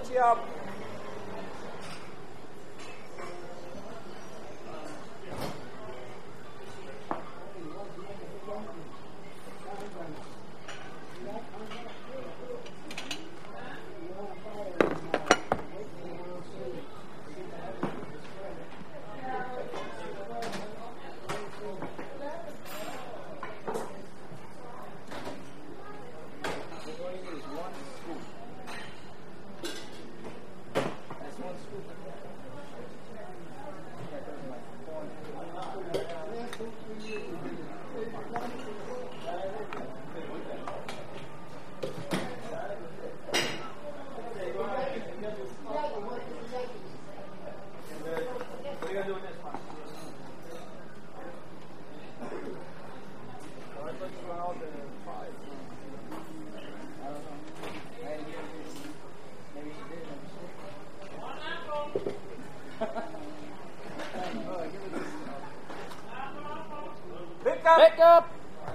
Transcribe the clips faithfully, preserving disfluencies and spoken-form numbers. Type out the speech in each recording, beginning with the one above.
Catch you up. Pick up! Pick up!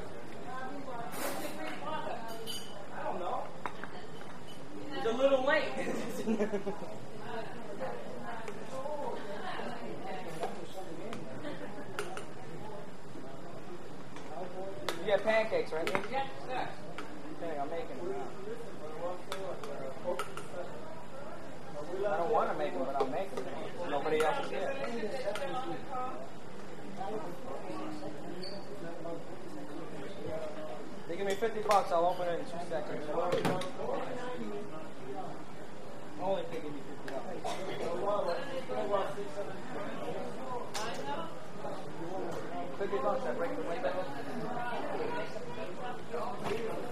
I don't know. It's a little late. You have pancakes, right? Yeah. Okay, I'm making them now. I don't want to make them, but I'll make them. Nobody else is here. They give me fifty bucks, I'll open it in two seconds. Only if they give me fifty bucks. fifty bucks, I break the window.